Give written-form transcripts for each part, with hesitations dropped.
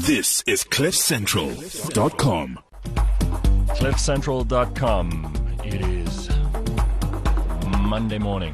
This is CliffCentral.com. CliffCentral.com. It is Monday morning.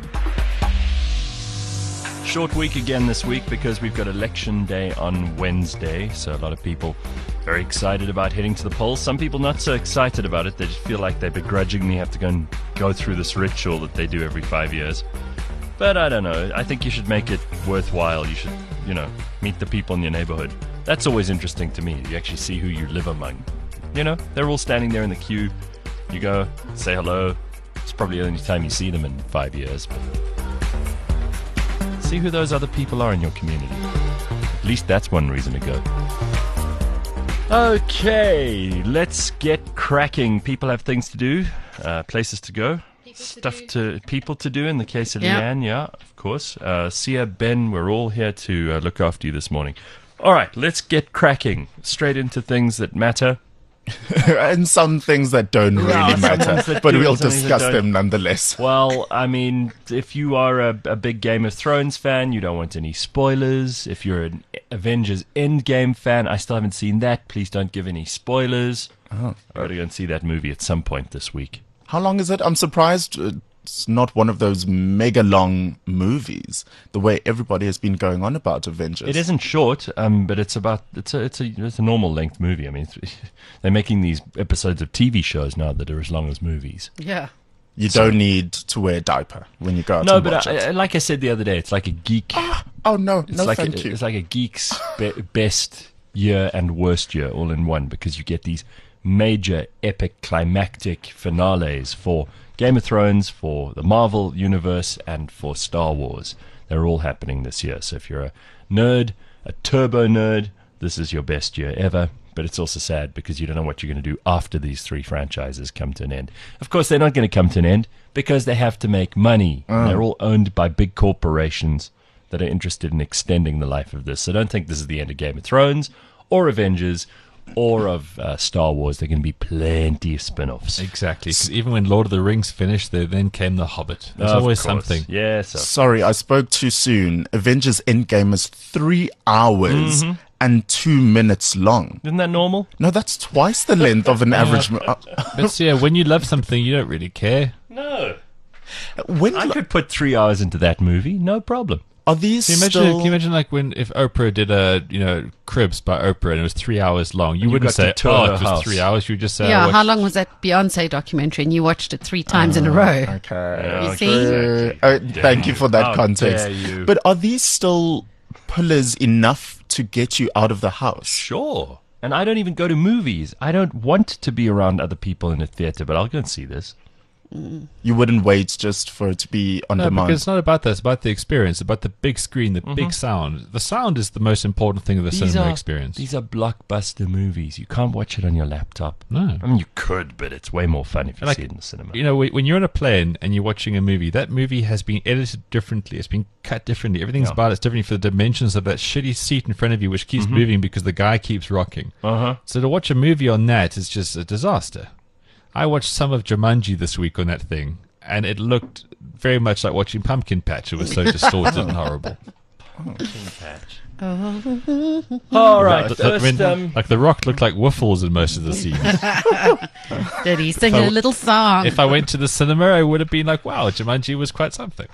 Short week again this week because we've got election day on Wednesday. So a lot of people very excited about heading to the polls. Some people not so excited about it. They just feel like they begrudgingly have to go through this ritual that they do every 5 years. But I don't know. I think you should make it worthwhile. You should, meet the people in your neighborhood. That's always interesting to me. You actually see who you live among. They're all standing there in the queue. You go, say hello. It's probably the only time you see them in 5 years. But see who those other people are in your community. At least that's one reason to go. Okay, let's get cracking. People have things to do, places to go. People to do in the case of Leanne, yeah, of course. Sia, Ben, we're all here to look after you this morning. All right, let's get cracking. Straight into things that matter. And some things that don't really matter, but we'll discuss them nonetheless. Well, I mean, if you are a big Game of Thrones fan, you don't want any spoilers. If you're an Avengers Endgame fan, I still haven't seen that. Please don't give any spoilers. I've got to go and see that movie at some point this week. How long is it? I'm surprised it's not one of those mega long movies, the way everybody has been going on about Avengers. It isn't short, but it's a normal length movie. I mean, they're making these episodes of TV shows now that are as long as movies. Yeah. You don't need to wear a diaper when you go out and watch it. No, but like I said the other day, it's like a geek. Oh, no, thank you. It's like a geek's best year and worst year all in one, because you get these major epic climactic finales for Game of Thrones, for the Marvel Universe, and for Star Wars. They're all happening this year. So if you're a nerd, a turbo nerd, this is your best year ever. But it's also sad because you don't know what you're going to do after these three franchises come to an end. Of course, they're not going to come to an end because they have to make money. They're all owned by big corporations that are interested in extending the life of this. So don't think this is the end of Game of Thrones or Avengers or of Star Wars. There are going to be plenty of spin-offs. Exactly. Because even when Lord of the Rings finished, there then came The Hobbit. There's always something. Yes. Sorry, I spoke too soon. Avengers Endgame is 3 hours and 2 minutes long. Isn't that normal? No, that's twice the length of an average movie. But yeah, when you love something, you don't really care. No. I could put 3 hours into that movie, no problem. Are these Can you imagine like if Oprah did a Cribs by Oprah and it was 3 hours long? You wouldn't say, it was 3 hours. You would just say, how long was that Beyonce documentary? And you watched it 3 times in a row. Okay. You see? Thank you for that context. Dare you. But are these still pillars enough to get you out of the house? Sure. And I don't even go to movies. I don't want to be around other people in a theater, but I'll go and see this. You wouldn't wait just for it to be on demand? Because it's not about that. It's about the experience, about the big screen, the big sound. The sound is the most important thing of the cinema experience. These are blockbuster movies. You can't watch it on your laptop. No. I mean, you could, but it's way more fun if you see it in the cinema. When you're on a plane and you're watching a movie, that movie has been edited differently. It's been cut differently. Everything's about it's differently for the dimensions of that shitty seat in front of you, which keeps moving because the guy keeps rocking. So to watch a movie on that is just a disaster. I watched some of Jumanji this week on that thing, and it looked very much like watching Pumpkin Patch. It was so distorted and horrible. Pumpkin Patch. All right. Like The Rock looked like Wiffles in most of the scenes. Did he sing a little song? If I went to the cinema, I would have been like, wow, Jumanji was quite something.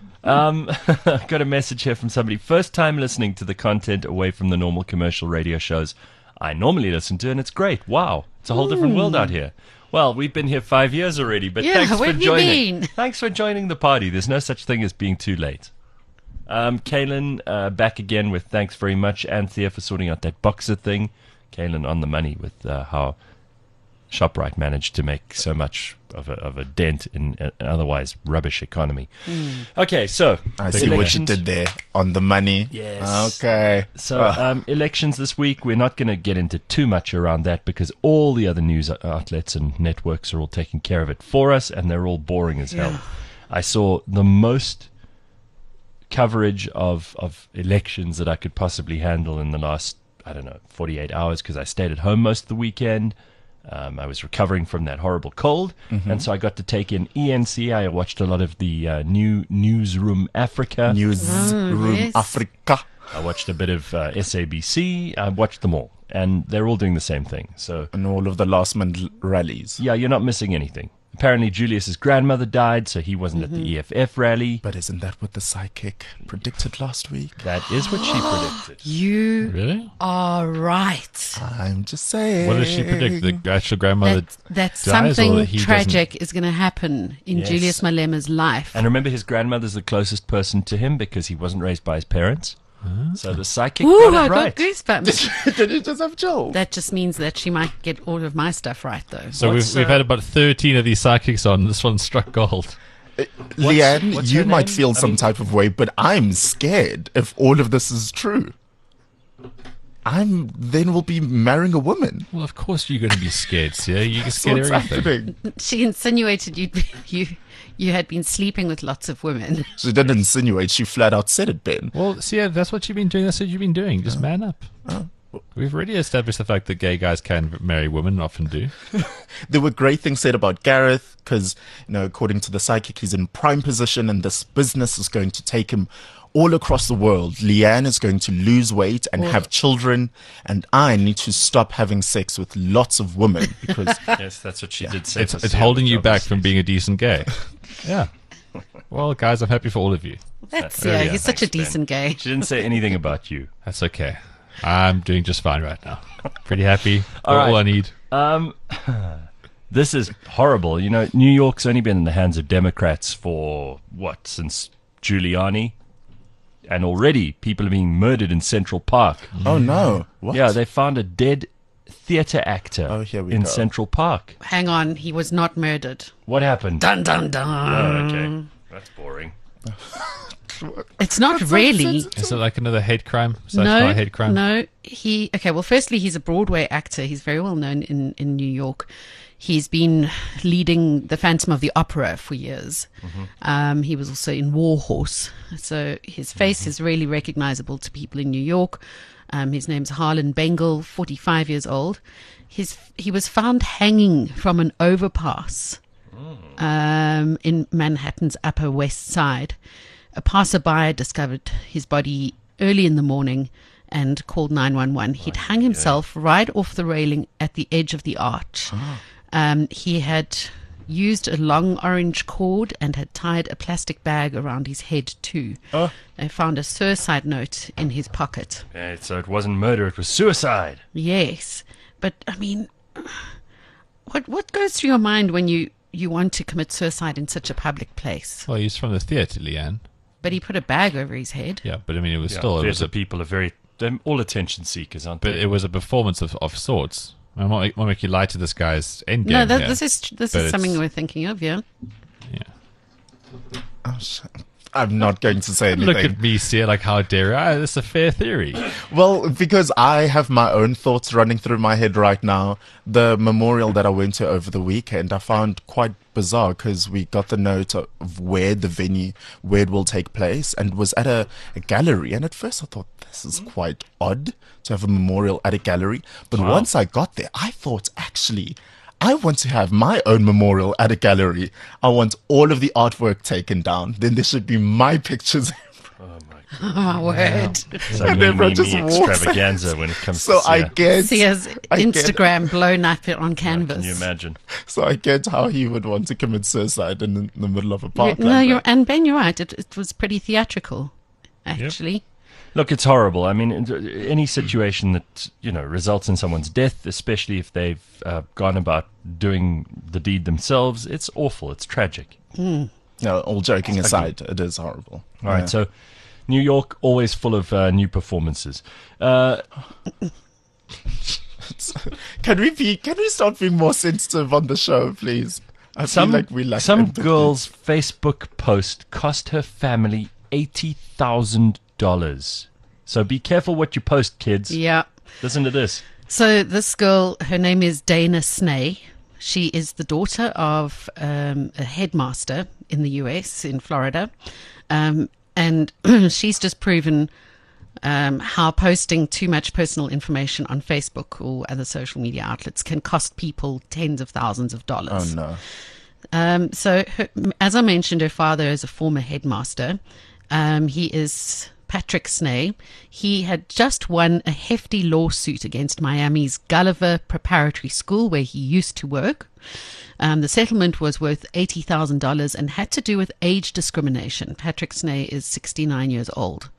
I've got a message here from somebody. First time listening to the content away from the normal commercial radio shows I normally listen to, and it's great. Wow. It's a whole different world out here. Well, we've been here 5 years already, but thanks for joining. Thanks for joining the party. There's no such thing as being too late. Kaylin, back again with thanks very much. Anthea for sorting out that Boxer thing. Kaylin on the money with how ShopRite managed to make so much of a dent in an otherwise rubbish economy. Okay, so I see what you did there. On the money. Yes. Okay. So elections this week, we're not going to get into too much around that because all the other news outlets and networks are all taking care of it for us, and they're all boring as hell. I saw the most coverage of elections that I could possibly handle in the last, 48 hours because I stayed at home most of the weekend. I was recovering from that horrible cold, and so I got to take in ENC. I watched a lot of the new Newsroom Africa. Newsroom yes. Africa. I watched a bit of SABC. I watched them all, and they're all doing the same thing. So And all of the last minute rallies. yeah, you're not missing anything. Apparently, Julius's grandmother died, so he wasn't at the EFF rally. But isn't that what the psychic predicted last week? That is what she predicted. You Really? are right. I'm just saying. What does she predict? The actual grandmother That dies, or something that he tragic is going to happen in Yes. Julius Malema's life. And remember, his grandmother's the closest person to him because he wasn't raised by his parents. So the psychic Ooh, got I it got right. goosebumps. Did it just have Joel? That just means that she might get all of my stuff right, though. So What's, we've had about 13 of these psychics on. This one struck gold. Leanne, what's you her might name? feel some type of way, but I'm scared if all of this is true. Then we'll be marrying a woman. Well, of course you're going to be scared, Sia. You get That's scared what's of everything. happening. She insinuated you had been sleeping with lots of women. She didn't insinuate, she flat out said it, Ben. Well, Sia, that's what you've been doing. That's what you've been doing. Just man up. We've already established the fact that gay guys can marry women, often do. There were great things said about Gareth because, according to the psychic, he's in prime position and this business is going to take him all across the world. Leanne is going to lose weight and have children, and I need to stop having sex with lots of women because Yes, that's what she did say. It's holding you back from being a decent gay. Yeah. Well, guys, I'm happy for all of you. That's Yeah, he's such a thanks, Ben. decent gay. She didn't say anything about you. That's okay. I'm doing just fine right now. Pretty happy. All right. All I need. This is horrible. New York's only been in the hands of Democrats for, since Giuliani? And already people are being murdered in Central Park. oh no, what? Yeah, they found a dead theater actor Oh, here we in go. Central Park. Hang on, he was not murdered. What happened? Dun dun dun. Oh, okay. That's boring. It's not really. Is it like another hate crime? No, Hate crime? no. Well, firstly, he's a Broadway actor. He's very well known in New York. He's been leading the Phantom of the Opera for years. He was also in War Horse. So his face is really recognizable to people in New York. His name's Harlan Bengal, 45 years old. He was found hanging from an overpass in Manhattan's Upper West Side. A passerby discovered his body early in the morning and called 911. He'd hung himself right off the railing at the edge of the arch. He had used a long orange cord and had tied a plastic bag around his head too. They found a suicide note in his pocket. Okay, so it wasn't murder, it was suicide. Yes, but I mean, what goes through your mind when you want to commit suicide in such a public place? Well, he's from the theatre, Leanne. But he put a bag over his head. Yeah, but I mean, it was still... It was Theatre people are they're all attention seekers, aren't but they? it was a performance of sorts. I won't make you lie to this guy's endgame. No, here, this is but something it's- we're thinking of, yeah. Yeah. Oh, I'm not going to say anything. Look at me, Sia, like, how dare I? That's a fair theory. Well, because I have my own thoughts running through my head right now. The memorial that I went to over the weekend, I found quite bizarre because we got the note of where the venue, where it will take place, and it was at a gallery. And at first I thought, this is quite odd to have a memorial at a gallery. But once I got there, I thought, actually, I want to have my own memorial at a gallery. I want all of the artwork taken down. Then there should be my pictures. Oh, my word. So And me, everyone me, just me walks extravaganza when it comes So to I Sia. get, Sia's I get- Instagram blown up on canvas. Can you imagine? so I get how he would want to commit suicide in the middle of a park. No, like that. and Ben, you're right. It was pretty theatrical, actually. Look, it's horrible. I mean, any situation that, results in someone's death, especially if they've gone about doing the deed themselves, it's awful. It's tragic. No, all joking aside, it is horrible. All right, so New York, always full of new performances. Can we start being more sensitive on the show, please? I feel like we lack some empathy. girl's Facebook post cost her family $80,000. So be careful what you post, kids. Yeah. Listen to this. So this girl, her name is Dana Snay. She is the daughter of a headmaster in the US, in Florida. And she's just proven how posting too much personal information on Facebook or other social media outlets can cost people tens of thousands of dollars. Oh, no. So, as I mentioned, her father is a former headmaster. He is Patrick Snay. He had just won a hefty lawsuit against Miami's Gulliver Preparatory School, where he used to work. The settlement was worth $80,000 and had to do with age discrimination. Patrick Snay is 69 years old.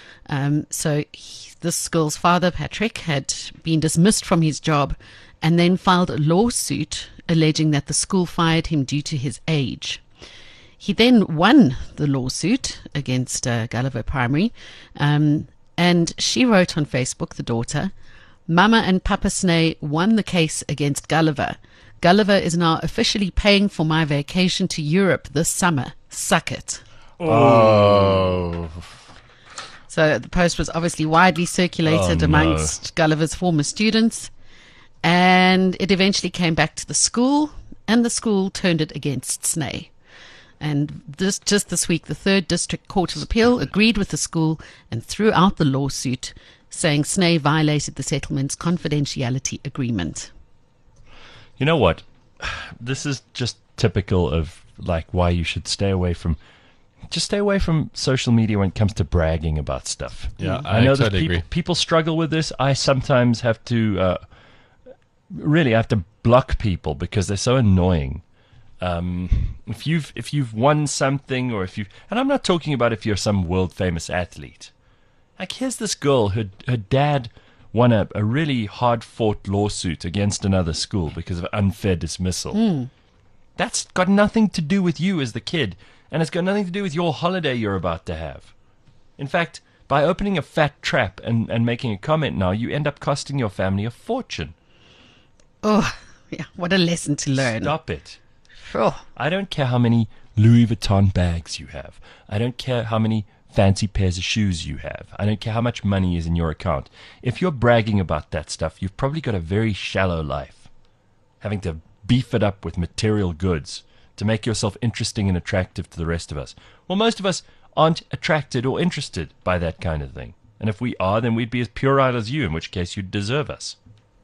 This school's father, Patrick, had been dismissed from his job and then filed a lawsuit alleging that the school fired him due to his age. He then won the lawsuit against Gulliver Primary, and she wrote on Facebook, the daughter, "Mama and Papa Snay won the case against Gulliver. Gulliver is now officially paying for my vacation to Europe this summer. Suck it." Oh. So the post was obviously widely circulated amongst Gulliver's former students, and it eventually came back to the school, and the school turned it against Snay. And just this week, the 3rd District Court of Appeal agreed with the school and threw out the lawsuit, saying Snay violated the settlement's confidentiality agreement. You know what? This is just typical of like why you should stay away from social media when it comes to bragging about stuff. Yeah, I know totally that agree. people struggle with this. I sometimes have to I have to block people because they're so annoying. If you've won something, or and I'm not talking about if you're some world famous athlete. Like, here's this girl, her dad won a really hard fought lawsuit against another school because of unfair dismissal. That's got nothing to do with you as the kid, and it's got nothing to do with your holiday you're about to have. In fact, by opening a fat trap and making a comment now, you end up costing your family a fortune. Oh, yeah, what a lesson to learn. Stop it. Oh. I don't care how many Louis Vuitton bags you have. I don't care how many fancy pairs of shoes you have. I don't care how much money is in your account. If you're bragging about that stuff, you've probably got a very shallow life. Having to beef it up with material goods to make yourself interesting and attractive to the rest of us. Well, most of us aren't attracted or interested by that kind of thing. And if we are, then we'd be as puerile as you, in which case you'd deserve us.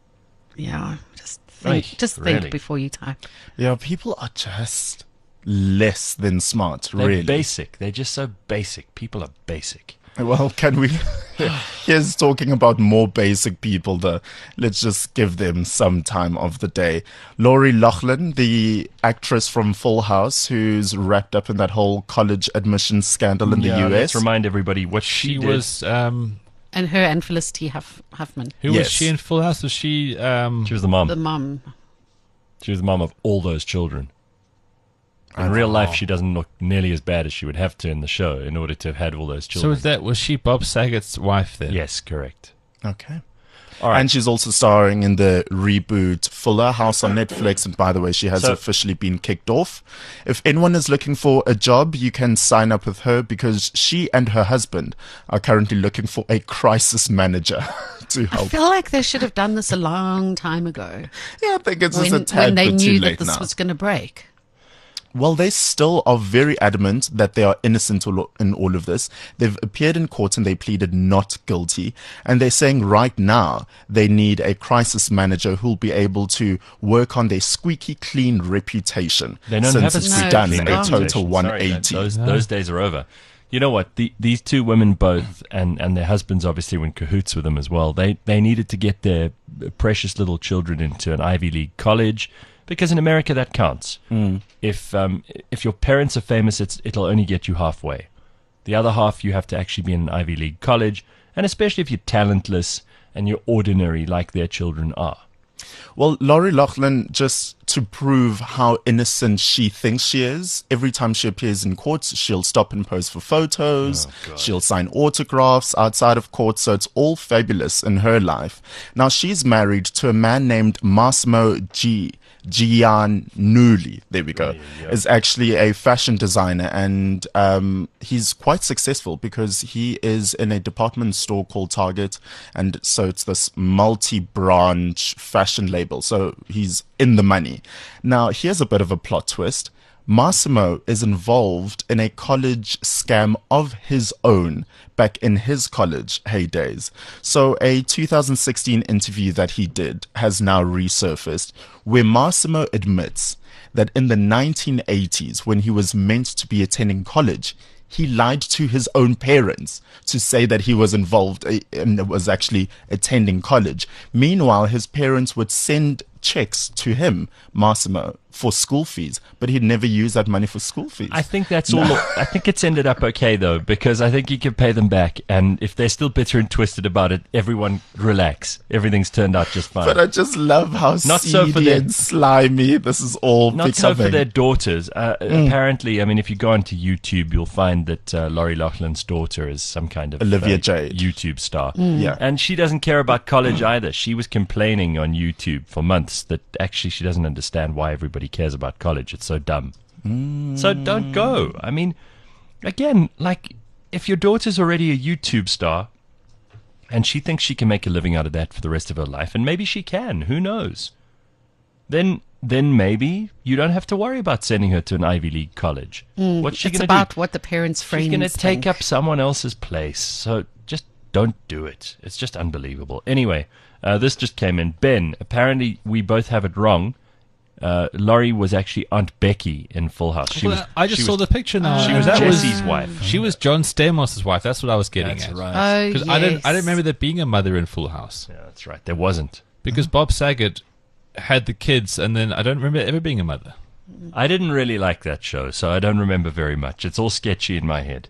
Yeah, just think really. before you type. Yeah, people are just less than smart, They're really. basic. They're just so basic. People are basic. Well, can we? Here's talking about more basic people, though. Let's just give them some time of the day. Lori Loughlin, the actress from Full House, who's wrapped up in that whole college admissions scandal in the US. Let's remind everybody what she did. was. And her and Felicity Huffman, Who was Yes. she in Full House? Was she? She was the mom. the mum. She was the mom of all those children. In real life, she doesn't look nearly as bad as she would have to in the show in order to have had all those So children. was she Bob Saget's wife then? Yes, correct. Okay. All right. And she's also starring in the reboot Fuller House on Netflix. And by the way, she has So- officially been kicked off. If anyone is looking for a job, you can sign up with her because she and her husband are currently looking for a crisis manager to I help. feel like they should have done this a long time ago Yeah, I think it's just a when tad they bit too knew late that this now. was going to break. Well, they still are very adamant that they are innocent in all of this. They've appeared in court and they pleaded not guilty. And they're saying right now they need a crisis manager who'll be able to work on their squeaky clean reputation. They don't since have a it's No, done clean a total reputation. 180. Sorry, those days are over. You know what? These two women both, and their husbands obviously were in cahoots with them as well. They needed to get their precious little children into an Ivy League college, because in America that counts. If your parents are famous, it'll only get you halfway. The other half, you have to actually be in an Ivy League college, and especially if you're talentless and you're ordinary like their children are. Well, Lori Loughlin, just to prove how innocent she thinks she is, every time she appears in court, she'll stop and pose for photos. She'll sign autographs outside of court. So it's all fabulous in her life. Now, she's married to a man named Massimo Giannulli. There we go. Is actually a fashion designer, and he's quite successful because he is in a department store called Target, and so it's this multi-branch fashion label. So he's in the money. Now, here's a bit of a plot twist. Massimo is involved in a college scam of his own back in his college heydays. So a 2016 interview that he did has now resurfaced where Massimo admits that in the 1980s, when he was meant to be attending college, he lied to his own parents to say that he was involved and was actually attending college. Meanwhile, his parents would send checks to him, Massimo, for school fees, but he'd never use that money for school fees. I think that's all. I think it's ended up okay though, because I think you can pay them back, and if they're still bitter and twisted about it, everyone relax. Everything's turned out just fine. But I just love how Not seedy so for their- and slimy this is all Not so becoming. for their daughters. Apparently, I mean, if you go onto YouTube, you'll find that Laurie Loughlin's daughter is some kind of Olivia Jade. YouTube star. Yeah. And she doesn't care about college either. She was complaining on YouTube for months that actually she doesn't understand why everybody cares about college. It's so dumb. So don't go. I mean, again, like, if your daughter's already a YouTube star and she thinks she can make a living out of that for the rest of her life, and maybe she can, who knows? Then maybe you don't have to worry about sending her to an Ivy League college. What's she It's going to about do? what the parents' friends She's going to take think. up someone else's place. So just don't do it. It's just unbelievable. Anyway, this just came in. Ben, apparently we both have it wrong. Laurie was actually Aunt Becky in Full House. She was, I just she saw was- the picture now. She was That Jesse's wife. She was John Stamos' wife. That's what I was getting That's at. right. Oh, Because yes. I don't remember there being a mother in Full House. Yeah, that's right. There wasn't. Because Bob Saget had the kids, and then I don't remember ever being a mother. I didn't really like that show, so I don't remember very much. It's all sketchy in my head.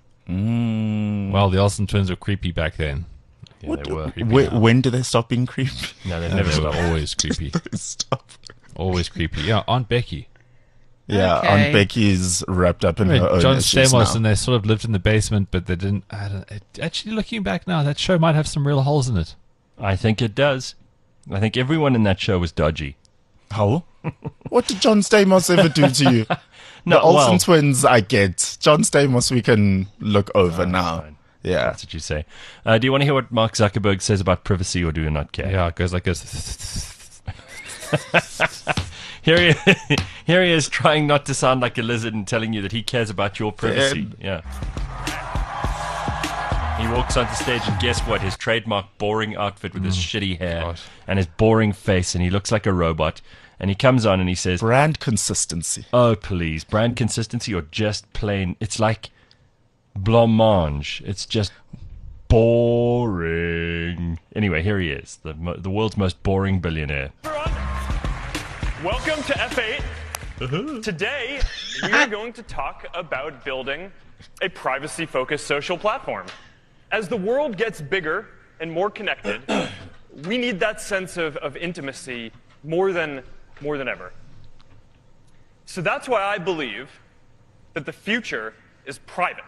Well, the Olsen twins were creepy back then. Yeah, they were. When do they stop being creepy? No, they've They never were stopped. always creepy. Stop. Always creepy. Yeah, Aunt Becky. Yeah, Okay. Aunt Becky's wrapped up in her own John issues Stamos, now. and they sort of lived in the basement, but they didn't. Actually, looking back now, that show might have some real holes in it. I think it does. I think everyone in that show was dodgy. How? What did John Stamos ever do to you? No, The Olsen well- twins, I get. John Stamos, we can look over now. fine. Yeah. That's what you say. Do you want to hear what Mark Zuckerberg says about privacy, or do you not care? Yeah, it goes like this. Here he is trying not to sound like a lizard and telling you that he cares about your privacy. Yeah. He walks onto stage and guess what? His trademark boring outfit with his shitty hair God. and his boring face, and he looks like a robot. And he comes on and he says, Brand consistency. "Oh, please, brand consistency or just plain? It's like blancmange. It's just boring." Anyway, here he is, the world's most boring billionaire. Welcome to F8. Today, we are going to talk about building a privacy-focused social platform. As the world gets bigger and more connected, we need that sense of intimacy more than ever. So that's why I believe that the future is private.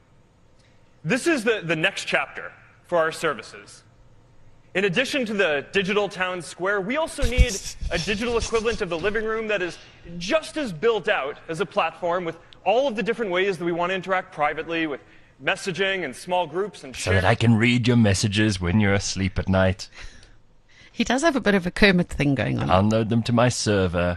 This is the next chapter for our services. In addition to the digital town square, we also need a digital equivalent of the living room that is just as built out as a platform with all of the different ways that we want to interact privately with messaging and small groups and So share. that I can read your messages when you're asleep at night. He does have a bit of a Kermit thing going on. Download them to my server.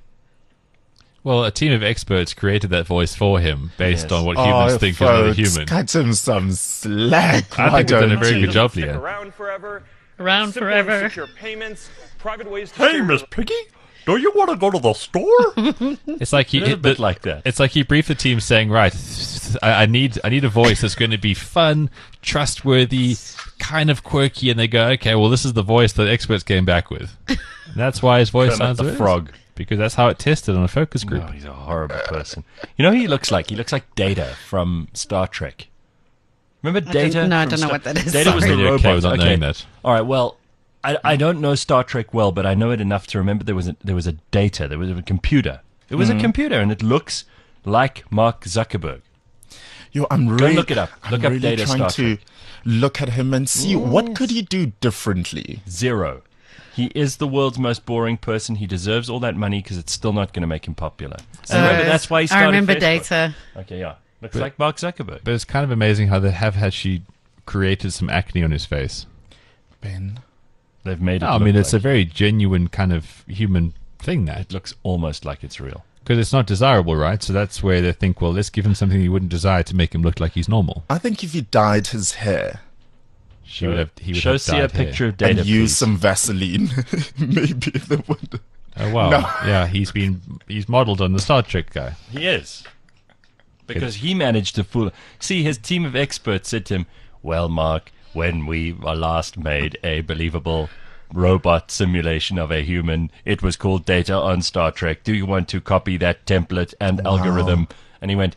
Well, a team of experts created that voice for him based Yes. on what humans think is another folks, human. cut him some slack. I Why think they've done a don't very you? good job, Stick Leah. around forever. Around Simple forever. and secure payments, private ways to share Piggy, do you want to go to the store? It's like he It is a bit like that. It's like he briefed the team saying, "Right, I need a voice that's going to be fun, trustworthy, kind of quirky." And they go, "Okay, well, this is the voice that experts came back with." And that's why his voice Kermit sounds the weird. Frog. Because that's how it tested on a focus group. Oh, he's a horrible person. You know who he looks like? He looks like Data from Star Trek. Remember Data? No, I from don't know Star- what that is. Data was Sorry. the Really robot. okay without knowing that. All right. Well, I don't know Star Trek well, but I know it enough to remember there was a Data. There was a computer. It was a computer, and it looks like Mark Zuckerberg. Yo, I'm really look it up. Look I'm up really Data trying Star to look at him and see what could he do differently. Zero. He is the world's most boring person. He deserves all that money because it's still not going to make him popular. And remember, that's why he started I remember Facebook. Data. Okay, yeah. Looks like Mark Zuckerberg. But it's kind of amazing how they have actually created some acne on his face. Ben, They've made it No, I look mean, it's like a very genuine kind of human thing, that. it looks almost like it's real. Because it's not desirable, right? So that's where they think, well, let's give him something he wouldn't desire to make him look like he's normal. I think if he dyed his hair He would have Show dyed see a picture of Data, and use please. some Vaseline, maybe they would. Oh, wow. No. Yeah, he's modeled on the Star Trek guy. He is. Because he managed to fool. See, his team of experts said to him, well, Mark, when we last made a believable robot simulation of a human, it was called Data on Star Trek. Do you want to copy that template and algorithm? And he went,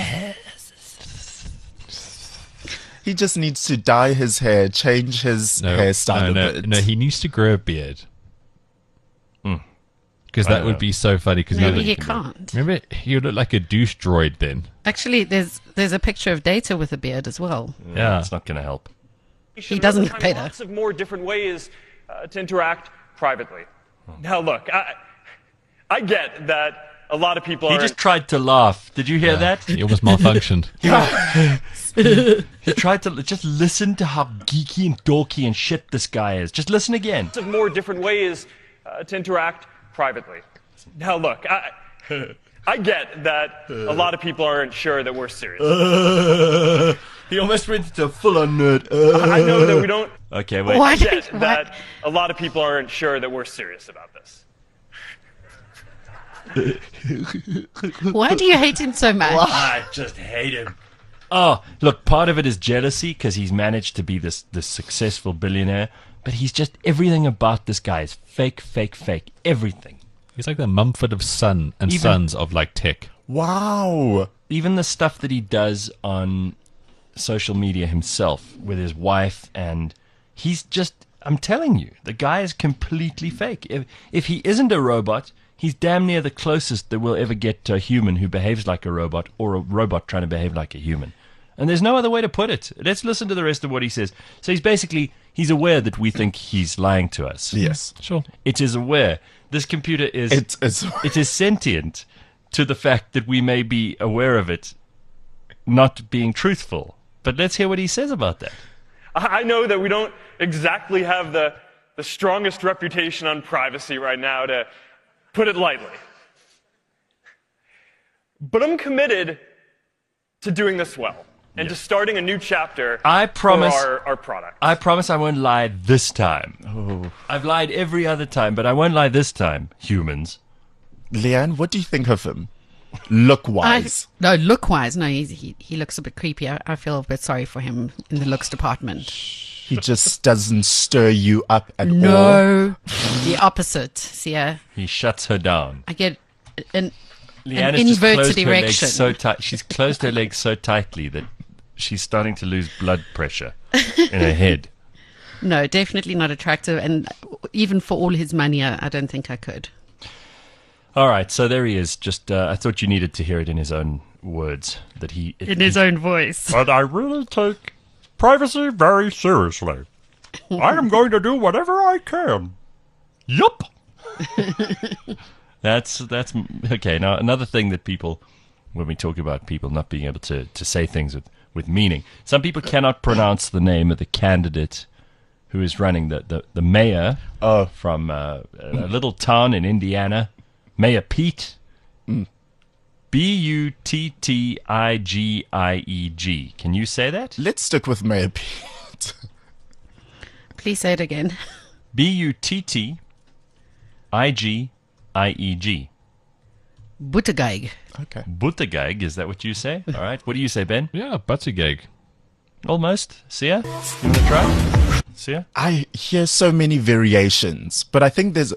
He just needs to dye his hair, change his hairstyle a bit. No, he needs to grow a beard. Because that would be so funny. Because No, he can't. Remember, he would look like a douche droid then. Actually, there's a picture of Data with a beard as well. Yeah. It's not going to help. He doesn't look better. Lots of more different ways to interact privately. Now, look, I get that a lot of people He are. just tried to laugh. Did you hear that? He almost malfunctioned. He tried to just listen to how geeky and dorky and shit this guy is. Just listen again. Of more different ways to interact privately. Now, look, I get that a lot of people aren't sure that we're serious. He almost went into full-on nerd. I know that we don't. Okay, wait. Why I did get that a lot of people aren't sure that we're serious about this. Why do you hate him so much? I just hate him. Oh, look, part of it is jealousy because he's managed to be this successful billionaire, but he's just, everything about this guy is fake, fake, fake. Everything. He's like the Mumford of Sons of like tech. Wow. Even the stuff that he does on social media himself with his wife, and he's just, I'm telling you, the guy is completely fake. If he isn't a robot, he's damn near the closest that we'll ever get to a human who behaves like a robot, or a robot trying to behave like a human. And there's no other way to put it. Let's listen to the rest of what he says. So he's aware that we think he's lying to us. Yes. Sure. It is aware. This computer is It's it is sentient to the fact that we may be aware of it not being truthful. But let's hear what he says about that. I know that we don't exactly have the strongest reputation on privacy right now, to put it lightly. But I'm committed to doing this well and to starting a new chapter I promise- for our product. I promise I won't lie this time. I've lied every other time, but I won't lie this time, humans. Leanne, what do you think of him? Look-wise. Look-wise, no, he looks a bit creepy. I feel a bit sorry for him in the looks department. He just doesn't stir you up at all. No, the opposite. See, He shuts her down. I get an Leanne has just inverted closed her legs erection. so tight. She's closed her legs so tightly that she's starting to lose blood pressure in her head. No, definitely not attractive. And even for all his money, I don't think I could. All right, so there he is. Just I thought you needed to hear it in his own words. In his own voice. But I really take privacy very seriously. I am going to do whatever I can. Yup. That's okay. Now another thing that people, when we talk about people not being able to say things with meaning, some people cannot pronounce the name of the candidate who is running the mayor from a little town in Indiana, Mayor Pete. Buttigieg. Can you say that? Let's stick with Mayor Pete. Please say it again. Buttigieg. Buttigieg. Okay. Buttigieg, is that what you say? All right. What do you say, Ben? Yeah, Buttigieg. Almost. Sia? You want to try? Sia? I hear so many variations, but I think there's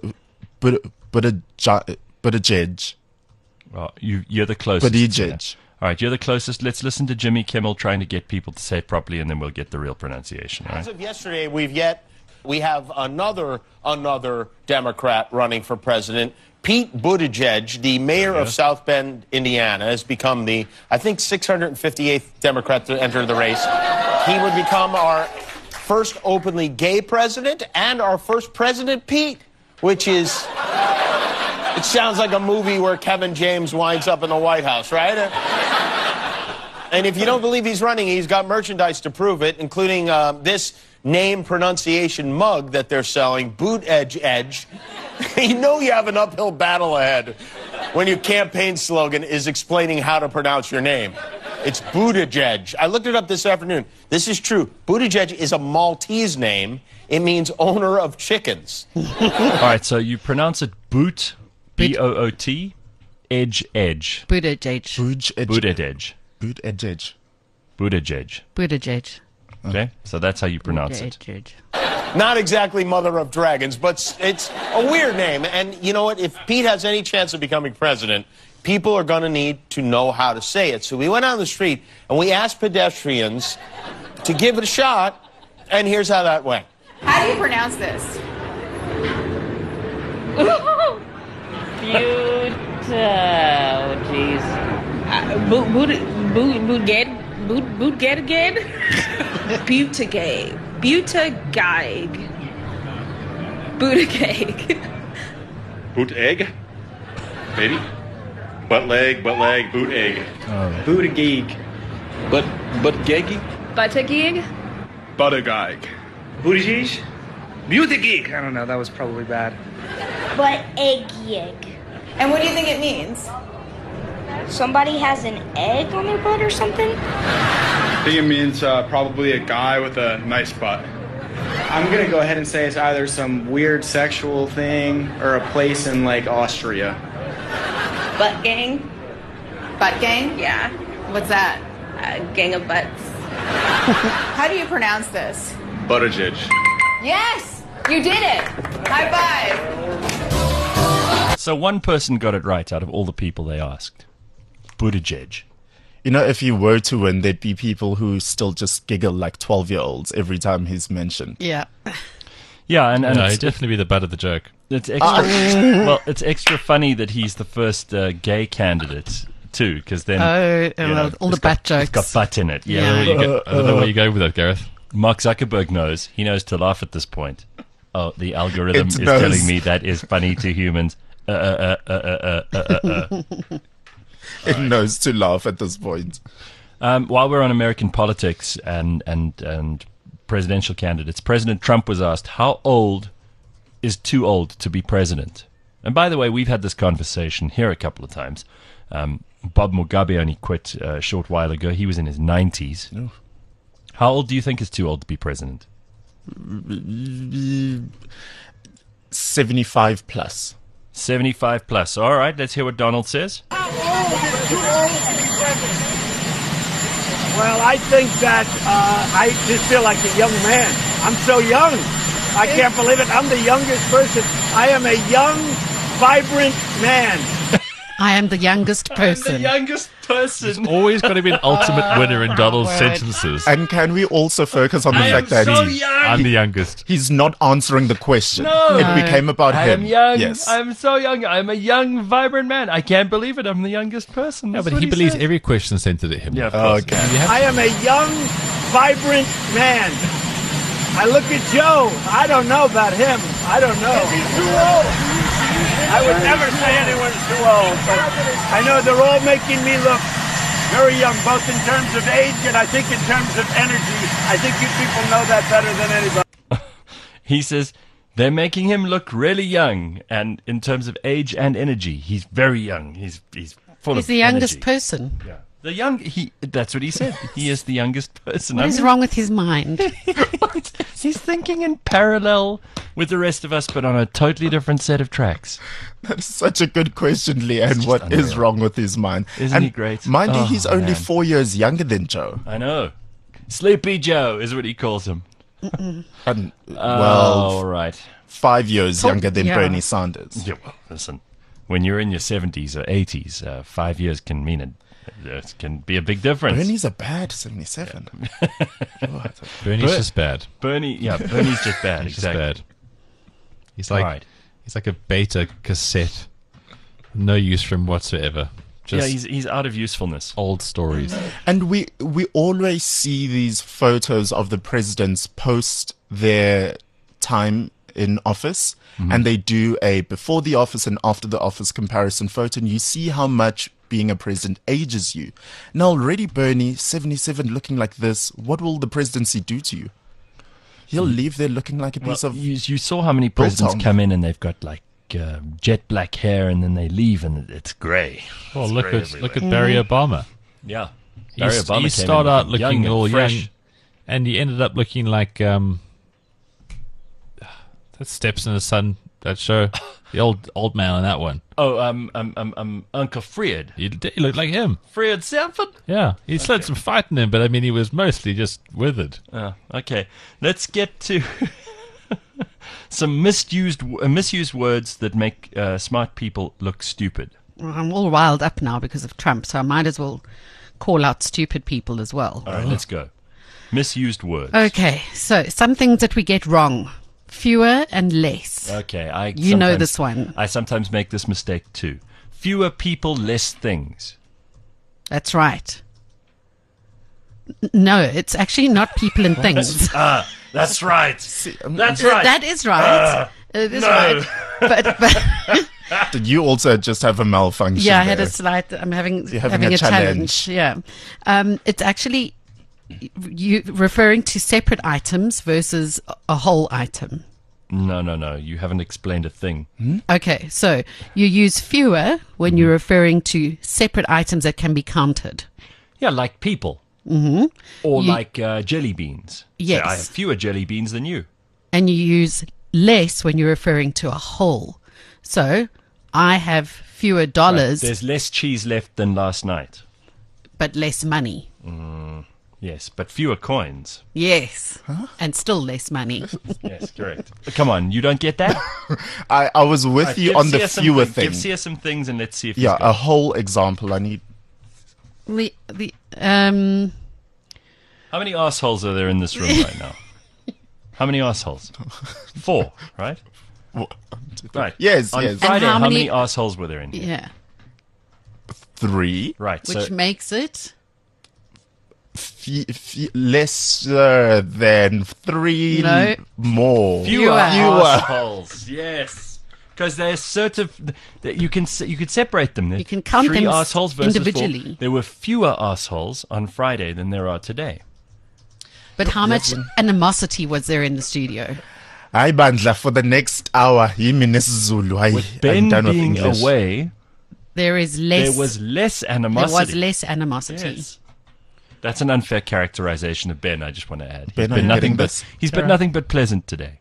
Buttigieg. Oh, you're the closest. Buttigieg. Sia. All right, you're the closest. Let's listen to Jimmy Kimmel trying to get people to say it properly, and then we'll get the real pronunciation. All As right? of yesterday, we have another Democrat running for president. Pete Buttigieg, the mayor of South Bend, Indiana, has become the, I think, 658th Democrat to enter the race. He would become our first openly gay president and our first President Pete, which is, it sounds like a movie where Kevin James winds up in the White House, right? And if you don't believe he's running, he's got merchandise to prove it, including this name pronunciation mug that they're selling, Boot Edge Edge. You know you have an uphill battle ahead. when your campaign slogan is explaining how to pronounce your name. It's Buttigieg. I looked it up this afternoon. This is true. Buttigieg is a Maltese name. It means owner of chickens. All right, so you pronounce it boot, B-O-O-T, edge. Buttigieg. Buttigieg. Buttigieg. Buttigieg. Okay, so that's how you pronounce it. Buttigieg. Not exactly mother of dragons, but it's a weird name. And you know what? If Pete has any chance of becoming president, people are going to need to know how to say it. So we went on the street and we asked pedestrians to give it a shot, and here's how that went. How do you pronounce this? Jeez. Buttigieg. Boot egg? Maybe? Butt leg, boot egg. Buttigieg. Butt-geggy? Buttigieg? Buttigieg. Buttigieg? Buttigieg. I don't know. That was probably bad. But egg. And what do you think it means? Somebody has an egg on their butt or something? I think it means probably a guy with a nice butt. I'm going to go ahead and say it's either some weird sexual thing or a place in, like, Austria. Butt gang? Butt gang? Yeah. What's that? A gang of butts. How do you pronounce this? Buttigieg. Yes! You did it! High five! So one person got it right out of all the people they asked. Buttigieg. You know, if he were to win, there'd be people who still just giggle like 12-year-olds every time he's mentioned. Yeah. Yeah, and No, it's, he'd definitely be the butt of the joke. it's extra. Well, it's extra funny that he's the first gay candidate too, because then All the it's bat got, it's got jokes. butt in it. Yeah. Yeah, I don't know where you go with that, Gareth. Mark Zuckerberg knows. He knows to laugh at this point. Oh, the algorithm It is knows. telling me that is funny to humans. It knows to laugh at this point. While we're on American politics and presidential candidates, President Trump was asked, how old is too old to be president? And by the way, we've had this conversation here a couple of times. Bob Mugabe only quit a short while ago. He was in his 90s. Oh. How old do you think is too old to be president? 75 plus. 75 plus. All right, let's hear what Donald says. Well, I think that I just feel like a young man. I'm so young. I can't believe it. I'm the youngest person. I am a young, vibrant man. I am the youngest person. youngest person. Always got to be an ultimate winner in Donald's Word. sentences. And can we also focus on the fact that I'm the youngest. he's not answering the question? No. It became about I him. am young. Yes. I'm so young. I'm a young, vibrant man. I can't believe it. I'm the youngest person. No, That's but what he believes said. every question sent to him. Yeah, of course. Okay. I am a young, vibrant man. I look at Joe. I don't know about him. I don't know. He's too old. I would never say anyone's too old, but I know they're all making me look very young, both in terms of age and I think in terms of energy. I think you people know that better than anybody. He says they're making him look really young, and in terms of age and energy, he's very young. He's full of He's the youngest energy. person. Yeah. The young. That's what he said. He is the youngest person. What is wrong with his mind? He's thinking in parallel with the rest of us, but on a totally different set of tracks. That's such a good question, Leanne. What is unreal. wrong with his mind? Isn't And he great? Mind you, Oh, he's only man. 4 years younger than Joe. I know. Sleepy Joe is what he calls him. And, All right. 5 years younger than yeah. Bernie Sanders. Yeah, well, listen. When you're in your 70s or 80s, 5 years can mean it can be a big difference. Bernie's a bad 77. Bernie's just bad. Bernie's just bad. He's just exactly. bad. He's like Right. he's like a beta cassette. No use for him whatsoever. Just Yeah, he's out of usefulness. old stories. And we always see these photos of the presidents post their time in office, and they do a before the office and after the office comparison photo, and you see how much being a president ages you. Now already Bernie, 77, looking like this, what will the presidency do to you? He'll leave there looking like a piece of... You saw how many presidents Biltong. come in and they've got like jet black hair, and then they leave, and it's grey. Oh, It's look grey at everywhere. Barry Obama. Yeah. He Barry Obama came started in out looking young all and fresh. young, and he ended up looking like that Steps in the Sun, that show, the old man on that one. Oh, Uncle Fred. He looked like him. Fred Sanford? Yeah, he had some fight in him, but I mean, he was mostly just withered. Okay, let's get to some misused words that make smart people look stupid. Well, I'm all riled up now because of Trump, so I might as well call out stupid people as well. All right, let's go. Misused words. Okay, so some things that we get wrong. Fewer and less. Okay, You know this one. I sometimes make this mistake too. Fewer people, less things. That's right. No, it's actually not people and things. That's right. That's right. That is right. It is no. right. But Did you also just have a malfunction? yeah, I had a there? slight. I'm having You're having a challenge. Yeah, it's actually you referring to separate items versus a whole item. No. You haven't explained a thing. Okay, so you use fewer when you're referring to separate items that can be counted. Yeah, like people. Or like jelly beans. Yes. So I have fewer jelly beans than you. And you use less when you're referring to a whole. So I have fewer dollars, There's less cheese left than last night. but less money. Yes, but fewer coins. Yes, and still less money. Yes, correct. Come on, you don't get that? I was with Right, you give on the Sia some fewer thing- thing. Give Sia some things and let's see if Yeah, he's got a whole example. I need. How many assholes are there in this room right now? How many assholes? 4, right? Right. Yes, On yes. Friday, And how how many many assholes were there in here? Yeah, 3. Right. which So makes it Lesser than 3 No. more. fewer Fewer. assholes. Yes. Because they're sort of you could separate them. You can count 3 them assholes versus 4. individually. There were fewer assholes on Friday than there are today. But how much animosity was there in the studio? Hayi bandla, for the next hour, yimi nesizulu. Hayi, With I'm Ben done with being English. away, There is less. there was less there animosity. was less animosity. Yes. That's an unfair characterization of Ben, I just want to add. Ben, are you getting this? He's been nothing but pleasant today.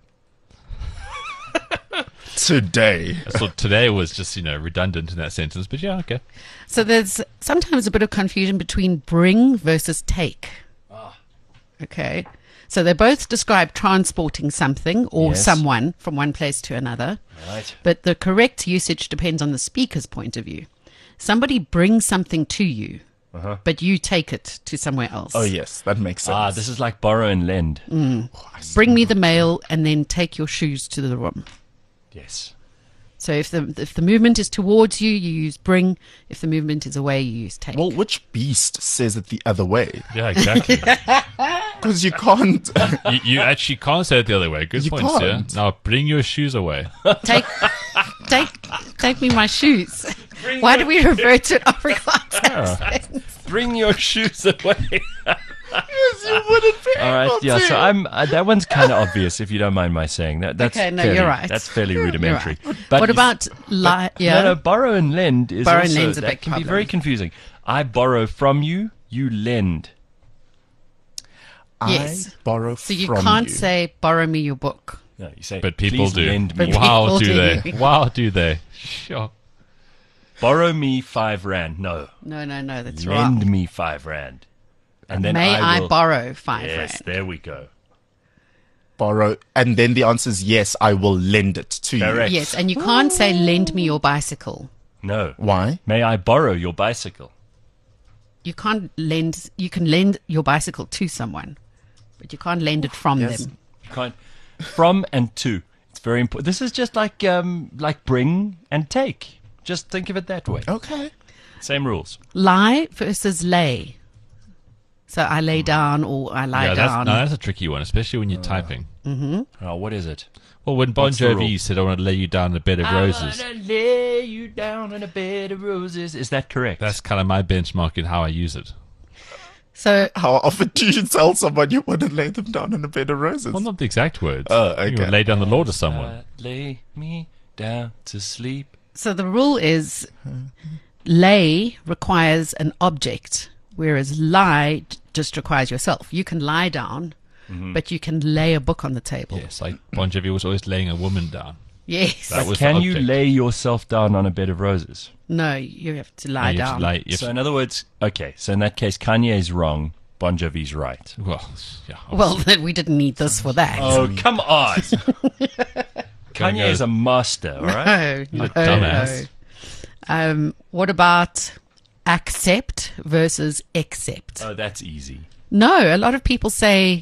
Today. So today was just, redundant in that sentence, but yeah, okay. So there's sometimes a bit of confusion between bring versus take. Okay. So they both describe transporting something or Yes. someone from one place to another. Right. But the correct usage depends on the speaker's point of view. Somebody brings something to you, but you take it to somewhere else. Oh, yes, that makes sense. This is like borrow and lend. Bring me the mail and then take your shoes to the room. Yes. So if the movement is towards you, you use bring. If the movement is away, you use take. Well, which beast says it the other way? Yeah, exactly. Because you can't. you actually can't say it the other way. Good You point, Sia. can't. Now bring your shoes away. Take me my shoes. Why do we refer to an Afrikaans accent? Bring your shoes away. Yes, you wouldn't be All right. able Yeah. to. So I'm. That one's kind of obvious, if you don't mind my saying that. That's Okay, no, fairly, you're right. That's fairly You're rudimentary. right. But What you- about yeah? No, borrow and lend is Borrow and also lend's a that big can be problem. very confusing. I borrow from you. You lend. Yes. I borrow So you from can't you. say borrow me your book. No, you say. But people "Please do. lend me." But Wow, people do do. they? Wow, do they? Sure. Borrow me 5 rand. No. No, that's Lend wrong. me 5 rand. And then May I will, borrow 5 Yes, rand? there we go. Borrow, and then the answer is yes, I will lend it to Correct. you. Yes, and you can't say lend me your bicycle. No. Why? May I borrow your bicycle? You can't lend. You can lend your bicycle to someone, but you can't lend it from Yes. them. You can't. From and to. It's very important. This is just like bring and take. Just think of it that way. Okay. Same rules. Lie versus lay. So I lay down or I lie down. That's a tricky one, especially when you're typing. Oh, what is it? Well, when Bon What's the rule? Jovi said, I want to lay you down in a bed of roses. I wanna lay you down on a bed of roses. Is that correct? That's kind of my benchmark in how I use it. So How often do you tell someone you want to lay them down in a bed of roses? Well, not the exact words. Oh, You okay. would lay down the law to someone. Lay me down to sleep. So the rule is lay requires an object, whereas lie just requires yourself. You can lie down, but you can lay a book on the table. Yes, like Bon Jovi was always laying a woman down. Yes. That was the Can you object. lay yourself down on a bed of roses? No, you have to lie You have down. to lie- you have So to- in other words, okay, so in that case, Kanye's wrong, Bon Jovi's right. well, yeah. Well, then we didn't need this for that. Oh, come on. Kanye is a master, all right? No, He's a dumbass. no. What about accept versus accept? Oh, that's easy. No, a lot of people say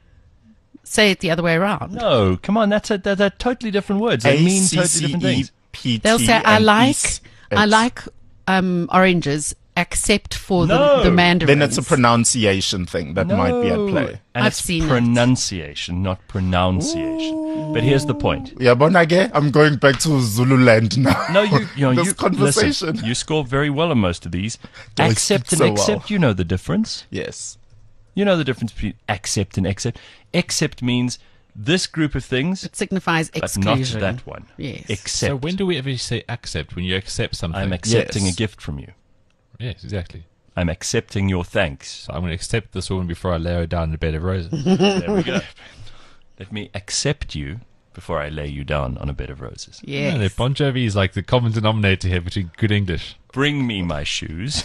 it the other way around. No, come on, they're totally different words. They mean totally different things. ACCEPT They'll say, I and like oranges, except for No. the mandarins. Then it's a pronunciation thing that might be at play. And I've it's seen it. pronunciation, not pronunciation. But here's the point. Yeah, Bonage, I'm going back to Zululand now. No, This conversation. Listen, you score very well on most of these. Do I Accept speak and so well? accept, you know the difference. Yes. You know the difference between accept and accept. Accept means this group of things, It signifies but exclusion. not that one. Yes. Accept. So when do we ever say accept? When you accept something? I'm accepting Yes. a gift from you. Yes, exactly. I'm accepting your thanks. So I'm going to accept this woman before I lay her down in a bed of roses. There we go. Let me accept you before I lay you down on a bed of roses. Yes. Yeah, Bon Jovi is like the common denominator here between good English. Bring me my shoes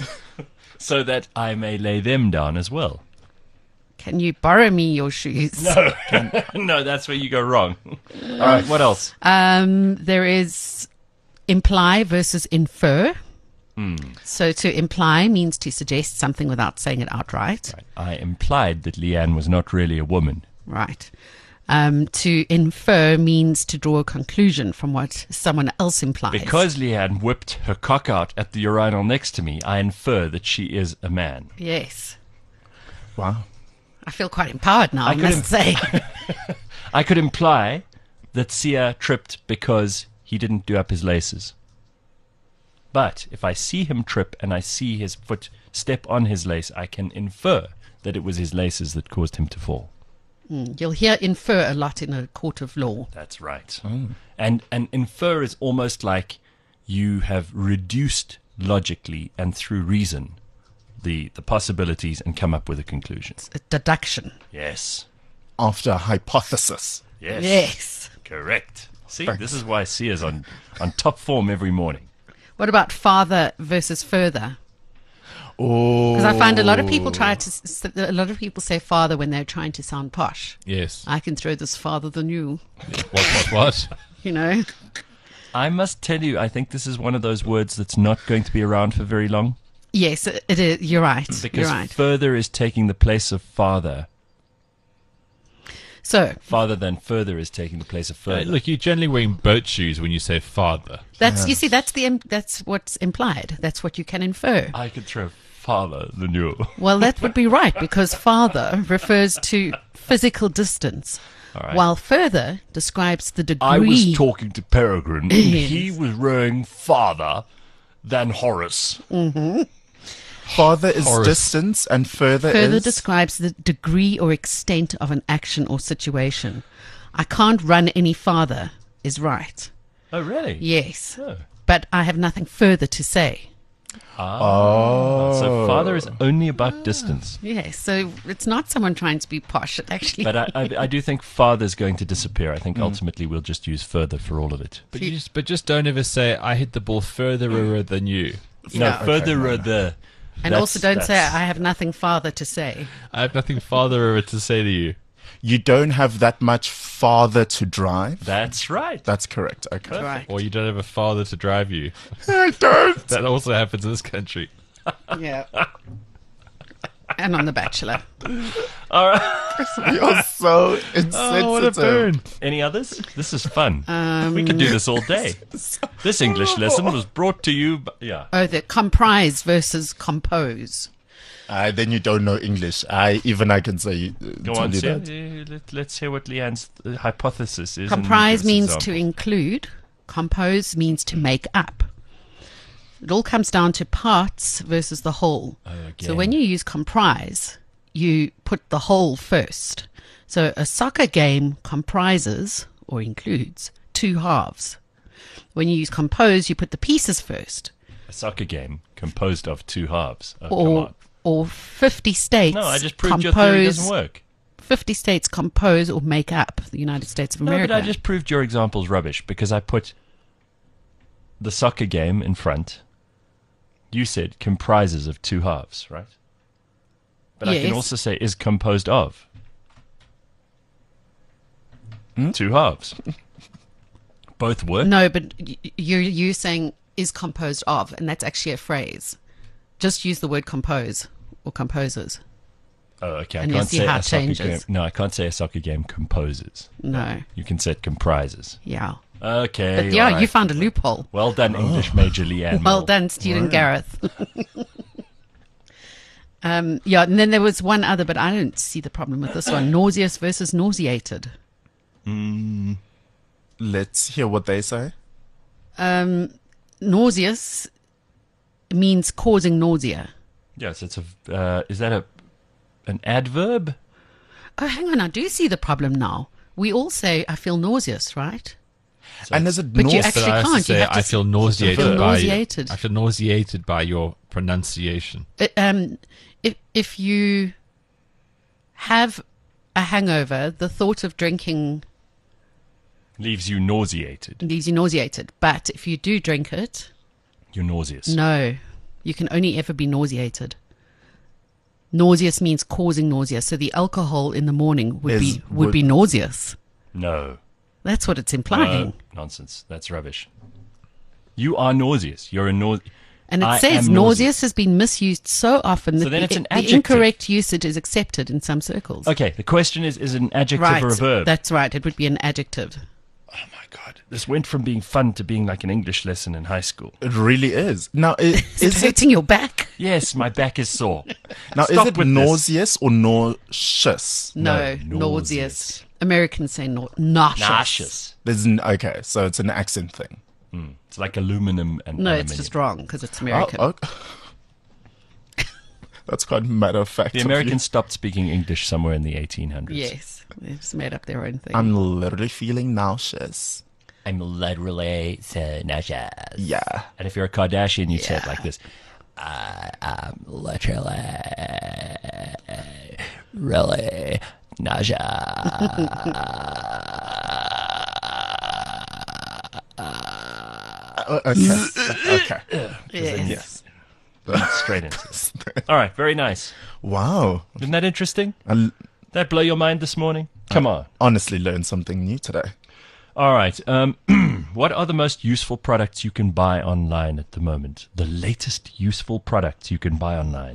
so that I may lay them down as well. Can you borrow me your shoes? No, no, that's where you go wrong. All right, what else? There is imply versus infer. So to imply means to suggest something without saying it outright. I implied that Leanne was not really a woman. Right. To infer means to draw a conclusion from what someone else implies. Because Leanne whipped her cock out at the urinal next to me, I infer that she is a man. Yes. Wow. I feel quite empowered now, I must say. I could imply that Sia tripped because he didn't do up his laces. But if I see him trip and I see his foot step on his lace, I can infer that it was his laces that caused him to fall. You'll hear infer a lot in a court of law. That's right. And infer is almost like you have reduced logically and through reason the possibilities and come up with a conclusion. A deduction. Yes. After a hypothesis. Yes. Yes. Correct. See, this is why Sia's on top form every morning. What about father versus further? Oh. Because I find a lot of people say father when they're trying to sound posh. Yes. I can throw this farther than you. What? You know? I must tell you, I think this is one of those words that's not going to be around for very long. Yes, it is. You're right. Because You're right. further is taking the place of father. So Farther than further is taking the place of further. Look, you're generally wearing boat shoes when you say father. that's you see that's what's implied. That's what you can infer. I could throw farther than you. Well, that would be right because farther refers to physical distance, All right. while further describes the degree. I was talking to Peregrine, and Yes. he was rowing farther than Horace. Father is Horace. distance and further Further is... describes the degree or extent of an action or situation. I can't run any farther is right. Oh, really? Yes. Oh. But I have nothing further to say. So father is only about distance. Yes. So it's not someone trying to be posh. It actually. But I do think father's going to disappear. I think ultimately we'll just use further for all of it. But just don't ever say, I hit the ball further than you. No, further the... and also don't say I have nothing farther to say. I have nothing farther to say to you. You don't have that much farther to drive. That's right. That's correct. Okay. Right. Or you don't have a father to drive you. I don't. That also happens in this country. Yeah. And on The Bachelor. All right. You're so insensitive. Oh, what a burn. Any others? This is fun. We could do this all day. This English lesson was brought to you by... Yeah. Oh, the comprise versus compose. Then you don't know English. I can say... Go tell on, you Sia. that. Let's hear what Leanne's hypothesis is. Comprise and give means us to an include. Compose means to make up. It all comes down to parts versus the whole. So again. when you use comprise, you put the whole first. So a soccer game comprises or includes two halves. When you use compose, you put the pieces first. A soccer game composed of two halves. Oh, come on. Or 50 states. No, I just proved your theory doesn't work. 50 states compose or make up the United States of America. No, but I just proved your example's rubbish because I put the soccer game in front. You said comprises of two halves, right? But I can also say is composed of two halves. Both work. No, but you're saying is composed of, and that's actually a phrase. Just use the word compose or composers. Oh, okay. And you'll see how it changes. No, I can't say a soccer game composes. No. You can say it comprises. Yeah. Okay. But yeah, right. you found a loophole. Well done, English Major Leanne. Well done, student Gareth. Yeah, and then there was one other, but I don't see the problem with this one. Nauseous versus nauseated. Let's hear what they say. Nauseous means causing nausea. Yes, it's a. Is that an adverb? Oh, hang on, I do see the problem now. We all say, I feel nauseous, right? So and is it but you actually can't. Say, I feel nauseated nauseated. I feel nauseated by your pronunciation. If you have a hangover, the thought of drinking leaves you nauseated. But if you do drink it, you're nauseous. No, you can only ever be nauseated. Nauseous means causing nausea. So the alcohol in the morning would be nauseous. No. That's what it's implying. Nonsense. That's rubbish. You are nauseous. You're a And it says nauseous has been misused so often that then it's an the adjective. incorrect usage is accepted in some circles. Okay, the question is it an adjective or a verb? That's right. It would be an adjective. Oh my God. This went from being fun to being like an English lesson in high school. It really is. Now, is it hurting your back? Yes, my back is sore. Now, is it nauseous or nauseous? No, nauseous. Americans say nauseous. Okay, so it's an accent thing. It's like aluminum and aluminium. It's just wrong because it's American. That's quite matter of fact. The Americans stopped speaking English somewhere in the 1800s. Yes, they've just made up their own thing. I'm literally feeling nauseous. I'm literally so nauseous. Yeah. And if you're a Kardashian, you'd say it like this. I'm literally really nauseous. Okay. Yes. Straight into it. All right, very nice. Wow. Isn't that interesting? That blow your mind this morning? Come on. Honestly learned something new today. All right. What are the most useful products you can buy online at the moment? The latest useful products you can buy online?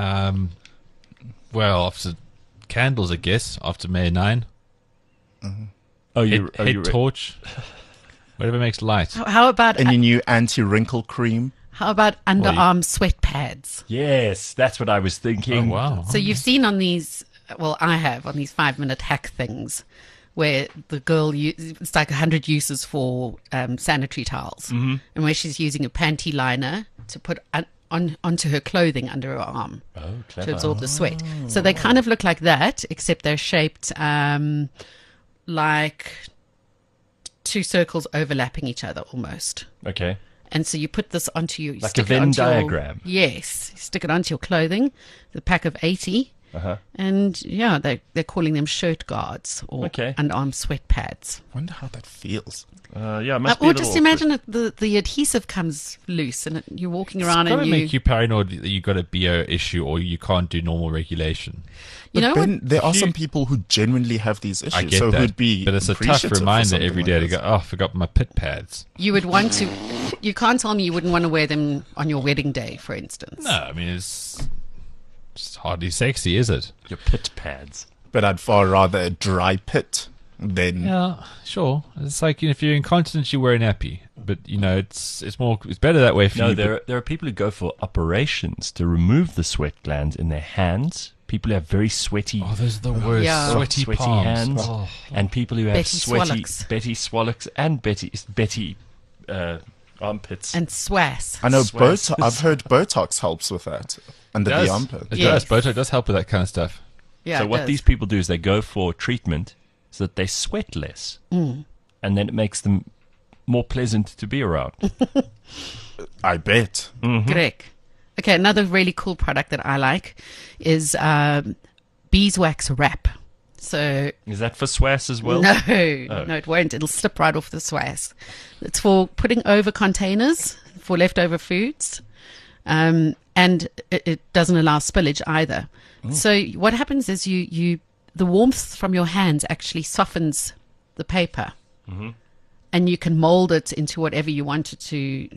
Well, after candles, I guess, after May 9. Mm-hmm. Head torch. Whatever makes light. How about... And your new anti-wrinkle cream. How about underarm sweat pads? Yes, that's what I was thinking. Oh, wow. So you've seen on these... Well, I have, on these 5-minute hack things, where the girl... It's like 100 uses for sanitary towels. Mm-hmm. And where she's using a panty liner to put onto her clothing under her arm. Oh, clever. To absorb the sweat. So they kind of look like that, except they're shaped like... two circles overlapping each other almost. Okay. And so you put this onto your... Like a Venn diagram. Yes. You stick it onto your clothing, the pack of 80. Uh-huh. And yeah, they're calling them shirt guards or underarm sweat pads. I wonder how that feels. Yeah, it must be or a just little imagine the adhesive comes loose and you're walking around It's and make you paranoid that you got a BO issue or you can't do normal regulation. But you know Ben, there are some people who genuinely have these issues. I get so that, who'd be but it's a tough reminder every day to go, oh, I forgot my pit pads. You would want to... You can't tell me you wouldn't want to wear them on your wedding day, for instance. No, I mean, it's hardly sexy, is it? Your pit pads. But I'd far rather a dry pit than... Yeah, sure. It's like, if you're incontinent, you wear a nappy. But, it's better that way for you. No, there are people who go for operations to remove the sweat glands in their hands. People who have very sweaty... Oh, those are the worst. Yeah. Sweaty hands. Oh. And people who have Betty sweaty... Swallocks. Betty Swallocks and Betty armpits. And swass. I know I've heard Botox helps with that. Under the armpit. It does. Botox does help with that kind of stuff. Yeah, so what these people do is they go for treatment so that they sweat less. Mm. And then it makes them more pleasant to be around. I bet. Correct. Okay, another really cool product that I like is beeswax wrap. So Is that for SWAS as well? no, no, it won't. It'll slip right off the SWAS. It's for putting over containers for leftover foods, and it doesn't allow spillage either. So what happens is the warmth from your hands actually softens the paper, and you can mold it into whatever you want it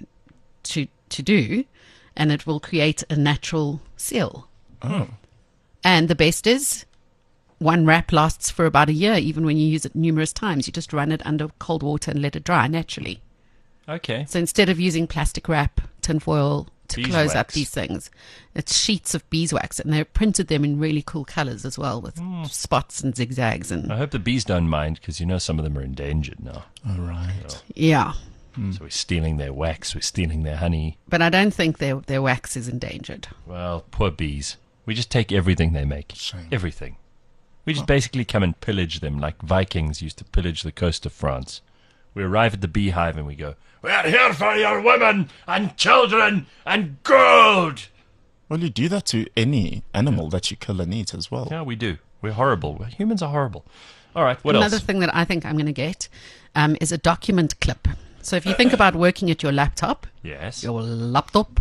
to do, and it will create a natural seal. And the best is, one wrap lasts for about a year, even when you use it numerous times. You just run it under cold water and let it dry naturally. Okay. So instead of using plastic wrap, tinfoil to close up Beeswax. these things, it's sheets of beeswax, and they've printed them in really cool colors as well, with spots and zigzags. And I hope the bees don't mind, because some of them are endangered now. All right. yeah, So we're stealing their wax, we're stealing their honey. but I don't think their wax is endangered. Well, poor bees. We just take everything they make. Shame. Everything. We just basically come and pillage them like Vikings used to pillage the coast of France. We arrive at the beehive and we go, "We're here for your women and children and gold!" Well, you do that to any animal that you kill and eat as well. Yeah, we do. We're horrible. Humans are horrible. All right, what Another else? thing that I think I'm going to get is a document clip. So if you think about working at your laptop, Yes. your laptop,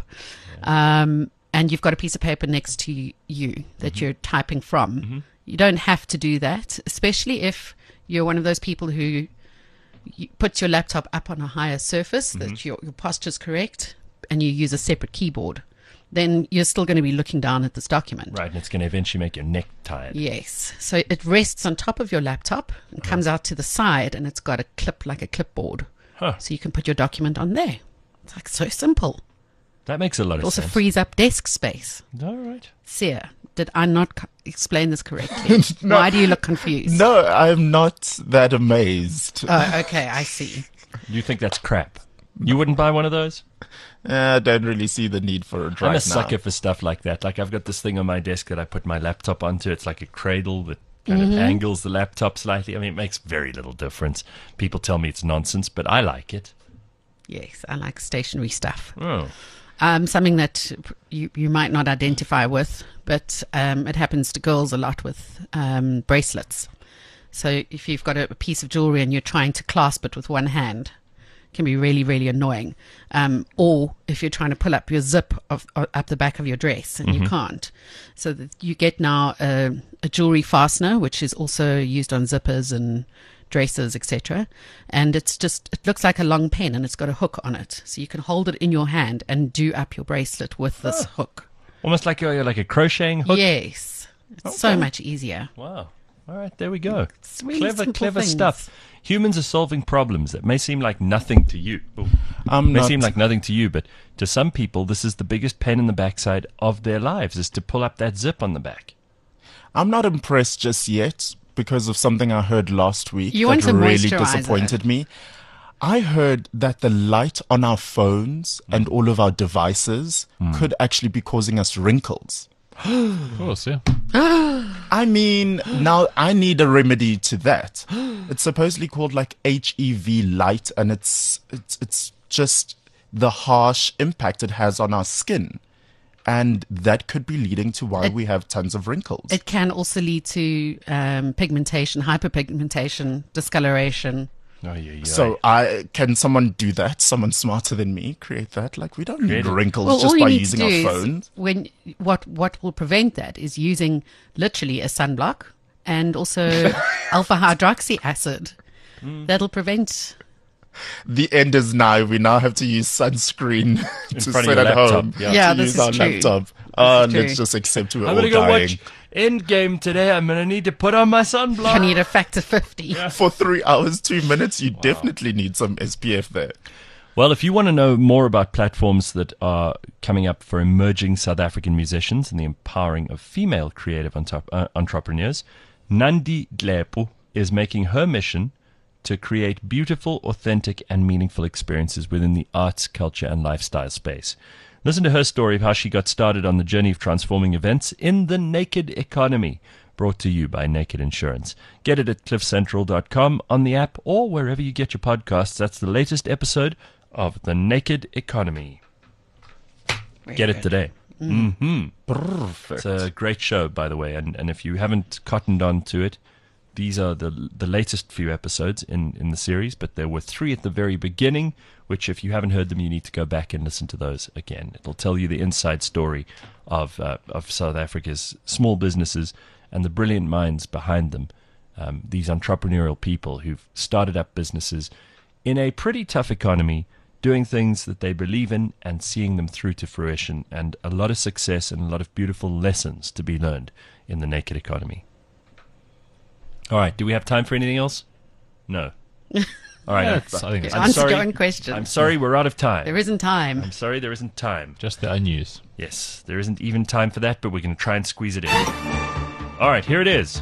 and you've got a piece of paper next to you that you're typing from, you don't have to do that, especially if you're one of those people who puts your laptop up on a higher surface, that your posture's correct, and you use a separate keyboard. Then you're still going to be looking down at this document. Right, and it's going to eventually make your neck tired. Yes. So it rests on top of your laptop and comes out to the side, and it's got a clip like a clipboard. Huh. So you can put your document on there. It's like so simple. That makes a lot It of also sense. frees up desk space. All right. Sia, did I not explain this correctly? Why do you look confused? No, I'm not that amazed. Oh, okay, I see. You think that's crap? You wouldn't buy one of those? I don't really see the need for it right I'm now. a sucker for stuff like that. Like, I've got this thing on my desk that I put my laptop onto. It's like a cradle that kind of angles the laptop slightly. I mean, it makes very little difference. People tell me it's nonsense, but I like it. Yes, I like stationary stuff. Oh. Something that you might not identify with, but it happens to girls a lot with bracelets. So if you've got a piece of jewelry and you're trying to clasp it with one hand, it can be really, really annoying. Or if you're trying to pull up your zip up the back of your dress and you can't. So that you get now a jewelry fastener, which is also used on zippers and dresses, etc. And it looks like a long pen, and it's got a hook on it, so you can hold it in your hand and do up your bracelet with this hook. Almost like a crocheting hook? Yes, it's so much easier. Wow. All right, there we go. It's really simple Clever things. stuff. Humans are solving problems that may seem like nothing to you. Seem like nothing to you, but to some people, this is the biggest pain in the backside of their lives, is to pull up that zip on the back. I'm not impressed just yet because of something I heard last week You that want a really moisturizer. disappointed me. I heard that the light on our phones and all of our devices could actually be causing us wrinkles. Of course, yeah. I mean, now I need a remedy to that. It's supposedly called like HEV light, and it's just the harsh impact it has on our skin. And that could be leading to why we have tons of wrinkles. It can also lead to pigmentation, hyperpigmentation, discoloration. Oh, yeah. So can someone do that? Someone smarter than me create that? Like, we don't need wrinkles Well, just all you by need using to do our is phones. what will prevent that is using literally a sunblock and also alpha hydroxy acid. That'll prevent. The end is now. We now have to use sunscreen to front of sit your at laptop. home Yeah, to this use is our true. laptop. This is Let's true. just accept we're I'm all going to go dying. watch Endgame today. I'm going to need to put on my sunblock. I need a factor 50. For 3 hours, 2 minutes, you definitely need some SPF there. Well, if you want to know more about platforms that are coming up for emerging South African musicians and the empowering of female creative entrepreneurs, Nandi Dlepo is making her mission to create beautiful, authentic, and meaningful experiences within the arts, culture, and lifestyle space. Listen to her story of how she got started on the journey of transforming events in the naked economy, brought to you by Naked Insurance. Get it at cliffcentral.com, on the app, or wherever you get your podcasts. That's the latest episode of The Naked Economy. Get it today. Perfect. It's a great show, by the way, and if you haven't cottoned on to it, these are the latest few episodes in the series, but there were 3 at the very beginning, which if you haven't heard them, you need to go back and listen to those again. It'll tell you the inside story of South Africa's small businesses and the brilliant minds behind them. These entrepreneurial people who've started up businesses in a pretty tough economy, doing things that they believe in and seeing them through to fruition, and a lot of success and a lot of beautiful lessons to be learned in the naked economy. All right, do we have time for anything else? No. All right. I think it's answer your own question. I'm sorry, we're out of time. There isn't time. I'm sorry, there isn't time. Just the news. Yes, there isn't even time for that, but we're going to try and squeeze it in. All right, here it is.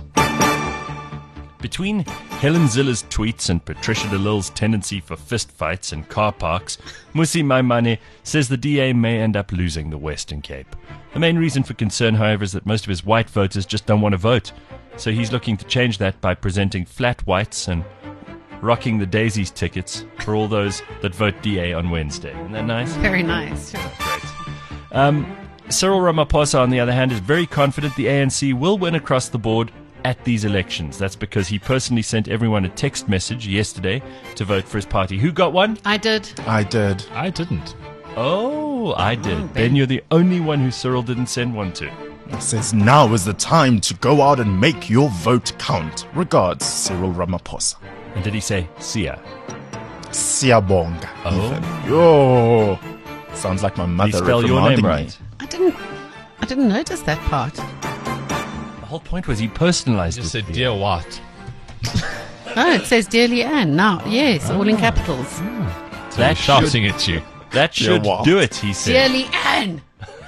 Between Helen Zilla's tweets and Patricia de Lille's tendency for fistfights in car parks, Musi Maimane says the DA may end up losing the Western Cape. The main reason for concern, however, is that most of his white voters just don't want to vote. So he's looking to change that by presenting flat whites and rocking the Daisies tickets for all those that vote DA on Wednesday. Isn't that nice? Very nice. Sure. Great. Cyril Ramaphosa, on the other hand, is very confident the ANC will win across the board at these elections. That's because he personally sent everyone a text message yesterday to vote for his party. Who got one? I did. I did. I didn't. Oh, I did. Ben, you're the only one who Cyril didn't send one to. It says, now is the time to go out and make your vote count. Regards, Cyril Ramaphosa. And did he say, Sia? Siyabonga. Oh. Even. Yo. Sounds like my mother. Did he spell your name right? I didn't notice that part. The whole point was he personalized He just it. said, Dear what? Oh, it says Dear Leanne. Now, yes, all in capitals. So he's shouting at you. That should do it, he said. Dear Leanne,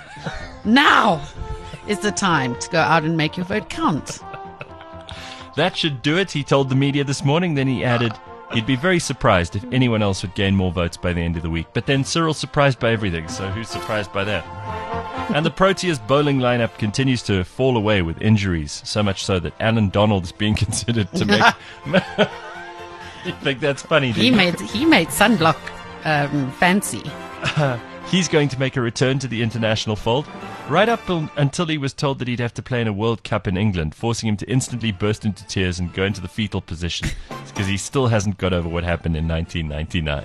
now is the time to go out and make your vote count. That should do it, he told the media this morning. Then he added, he'd be very surprised if anyone else would gain more votes by the end of the week. But then Cyril's surprised by everything, so who's surprised by that? And the Proteas bowling lineup continues to fall away with injuries, so much so that Alan Donald is being considered to make... You think that's funny, do He you? made sunblock fancy. He's going to make a return to the international fold, right up until he was told that he'd have to play in a World Cup in England, forcing him to instantly burst into tears and go into the fetal position, because he still hasn't got over what happened in 1999.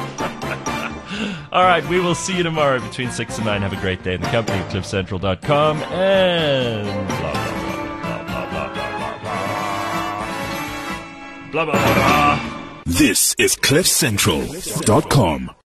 All right, we will see you tomorrow between 6 and 9. Have a great day in the company of cliffcentral.com and blah, blah, blah, blah, blah, blah, blah, blah. This is cliffcentral.com.